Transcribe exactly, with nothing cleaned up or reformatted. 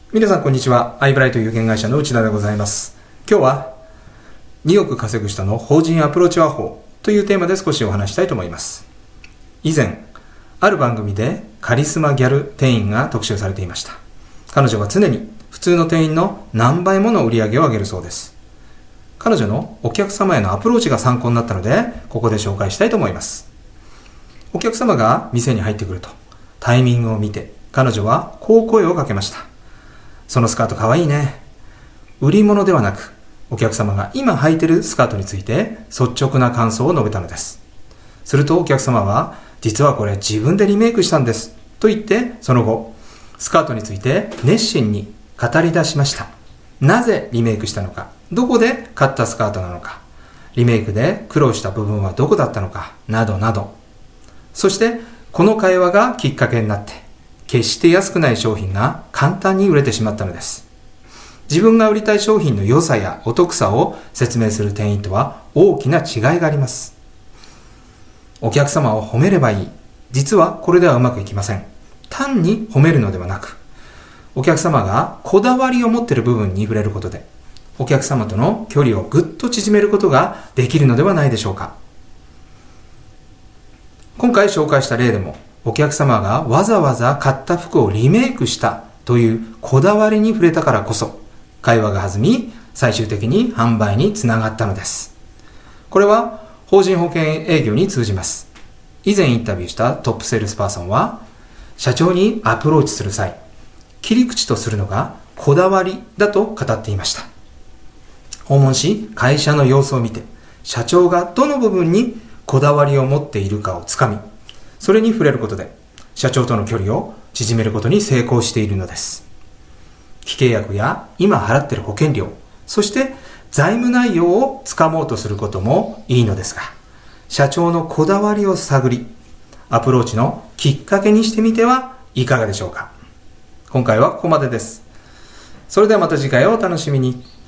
皆さんこんにちは。アイブライト有限会社の内田でございます。今日はにおく稼ぐ人の法人アプローチ話法というテーマで少しお話したいと思います。以前ある番組でカリスマギャル店員が特集されていました。彼女は常に普通の店員の何倍もの売り上げを上げるそうです。彼女のお客様へのアプローチが参考になったので、ここで紹介したいと思います。お客様が店に入ってくるとタイミングを見て、彼女はこう声をかけました。そのスカートかわいいね。売り物ではなく、お客様が今履いているスカートについて率直な感想を述べたのです。するとお客様は、実はこれ自分でリメイクしたんですと言って、その後スカートについて熱心に語り出しました。なぜリメイクしたのか、どこで買ったスカートなのか、リメイクで苦労した部分はどこだったのか、などなど。そしてこの会話がきっかけになって、決して安くない商品が簡単に売れてしまったのです。自分が売りたい商品の良さやお得さを説明する店員とは大きな違いがあります。お客様を褒めればいい。実はこれではうまくいきません。単に褒めるのではなく、お客様がこだわりを持っている部分に触れることで、お客様との距離をぐっと縮めることができるのではないでしょうか。今回紹介した例でも、お客様がわざわざ買った服をリメイクしたというこだわりに触れたからこそ、会話が弾み、最終的に販売につながったのです。これは法人保険営業に通じます。以前インタビューしたトップセールスパーソンは、社長にアプローチする際、切り口とするのがこだわりだと語っていました。訪問し、会社の様子を見て、社長がどの部分にこだわりを持っているかをつかみ、それに触れることで社長との距離を縮めることに成功しているのです。既契約や今払っている保険料、そして財務内容をつかもうとすることもいいのですが、社長のこだわりを探り、アプローチのきっかけにしてみてはいかがでしょうか。今回はここまでです。それではまた次回をお楽しみに。